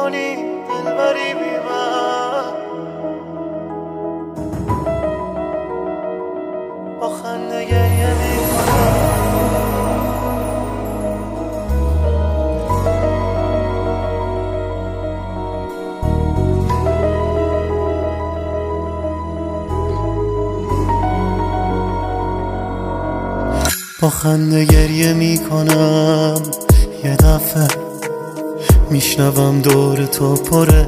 میکنی دلبری بی من، با خنده گریه میکنم. با خنده گریه میکنم، یه دفعه میشنوم دور تو پره،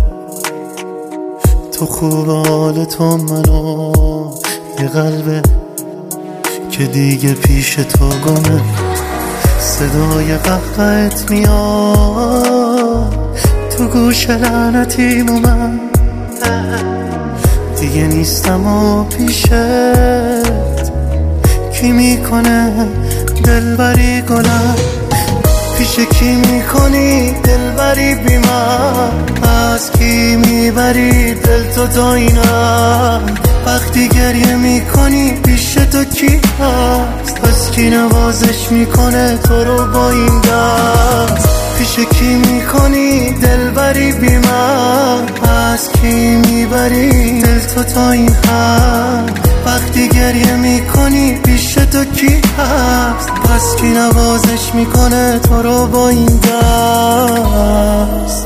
تو خوب حال تو منو، یه قلبه که دیگه پیش تو گمه. صدای قهقهت میاد تو گوش لعنتیم و من دیگه نیستم و پیشت کی میکنه دلبری گلم، پیش کی میکنی دلبری بی من، از کی میبری دل تو داینم، وقتی گریه میکنی پیش تو کی هست، پس کی نوازش میکنه تو رو با این دست، پیش کی میکنی دلبری بی من، از کی میبری دل تو تا این حد، وقتی گریه میکنی پیش تو کی هست، پس کی نوازش میکنه تو رو با این دست.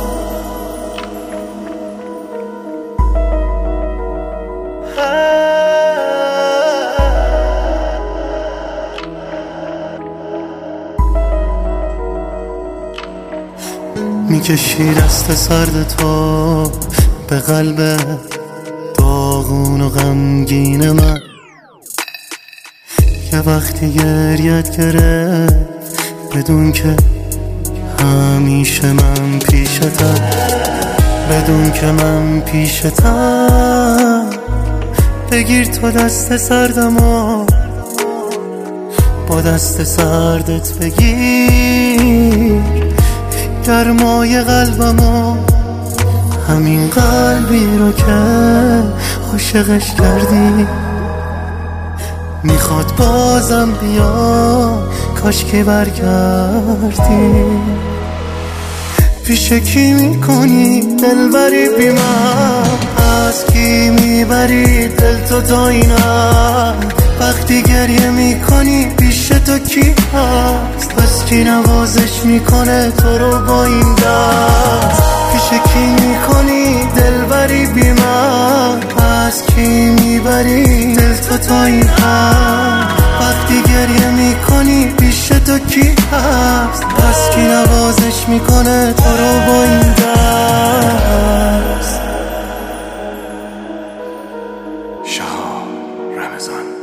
میکشی دست سرد تو به قلب داغون و غمگین من، یه وقتی گریت گرفت بدون که همیشه من پیشتم، بدون که من پیشتم، بگیر تو دست سردم و با دست سردت بگیر گرمای قلبمو، همین قلبی رو که عاشقش کردی میخواد بازم بیا، کاش که برگردی، پیش کی میکنی دلبری بی من، از کی میبری دل تو داینم، وقتی گریه میکنی پیش تو کی هست، پس کی نوازش میکنه تو رو با این دست، پیش کی میکنی دلبری بی من، از کی میبری دل تو تا این حد، وقتی گریه میکنی پیش تو کی هست، پس کی نوازش میکنه تو رو با این دست. شهاب رمضان.